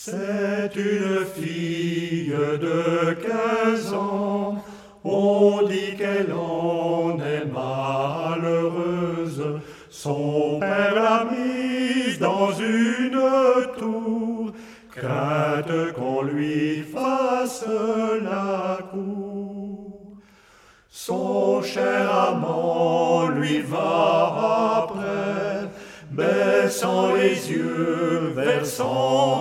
C'est une fille de 15 ans, on dit qu'elle en est malheureuse. Son père l'a mise dans une tour, crainte qu'on lui fasse la cour. Son cher amant lui va après, baissant les yeux, versant